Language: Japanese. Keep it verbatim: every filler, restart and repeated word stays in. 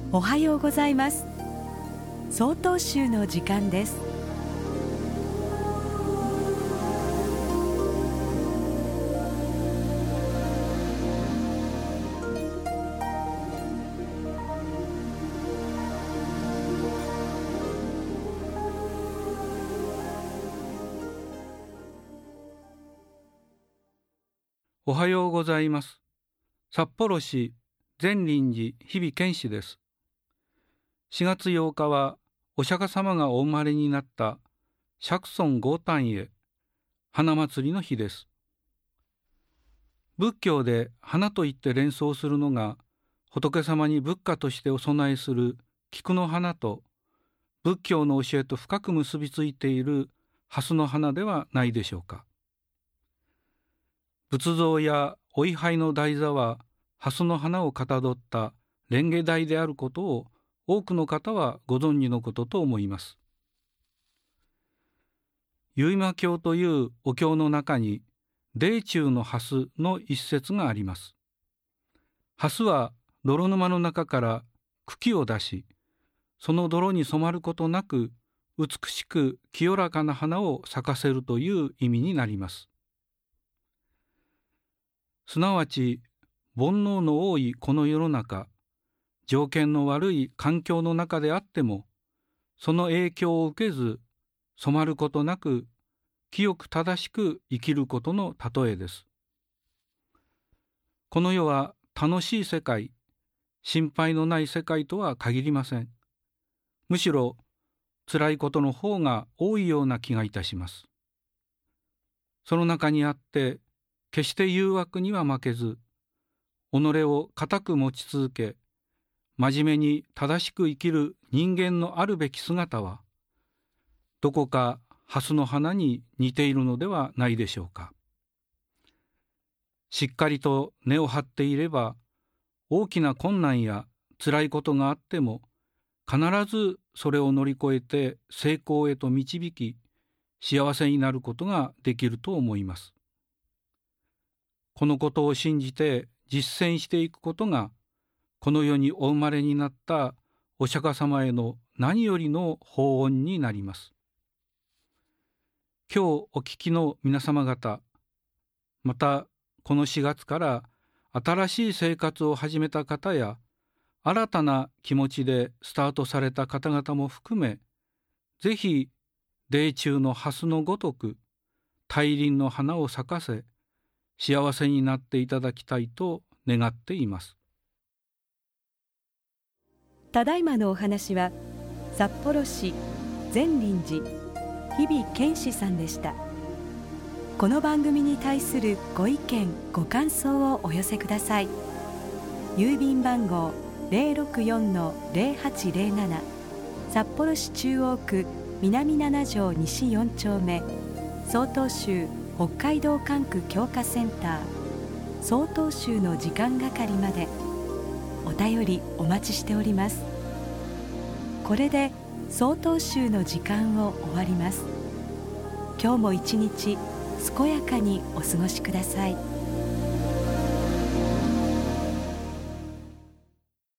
おはようございます。曹洞宗の時間です。 おはようございます。札幌市善林寺日々賢士です。しがつようかはお釈迦様がお生まれになった釈尊豪誕へ花祭りの日です。仏教で花といって連想するのが仏様に仏花としてお供えする菊の花と仏教の教えと深く結びついている蓮の花ではないでしょうか。仏像やお位牌の台座は蓮の花をかたどった蓮華台であることを多くの方はご存知のことと思います。結馬経というお経の中に泥中の蓮の一節があります。蓮は泥沼の中から茎を出し、その泥に染まることなく美しく清らかな花を咲かせるという意味になります。すなわち煩悩の多いこの世の中、条件の悪い環境の中であっても、その影響を受けず、染まることなく、清く正しく生きることの例えです。この世は楽しい世界、心配のない世界とは限りません。むしろ、辛いことの方が多いような気がいたします。その中にあって、決して誘惑には負けず、己を固く持ち続け、真面目に正しく生きる人間のあるべき姿は、どこか蓮の花に似ているのではないでしょうか。しっかりと根を張っていれば、大きな困難や辛いことがあっても、必ずそれを乗り越えて成功へと導き、幸せになることができると思います。このことを信じて実践していくことが、この世にお生まれになったお釈迦様への何よりの報恩になります。今日お聞きの皆様方、またこのしがつから新しい生活を始めた方や、新たな気持ちでスタートされた方々も含め、ぜひ泥中の蓮のごとく大輪の花を咲かせ、幸せになっていただきたいと願っています。 ただいまのお話は札幌市善林寺日々賢士さんでした。この番組に対するご意見ご感想をお寄せください。郵便番号 ゼロろくよんのゼロはちゼロなな 札幌市中央区南なな条西よん丁目、曹洞宗北海道管区教化センター曹洞宗の時間係までお便りお待ちしております。これで曹洞宗の時間を終わります。今日も一日健やかにお過ごしください。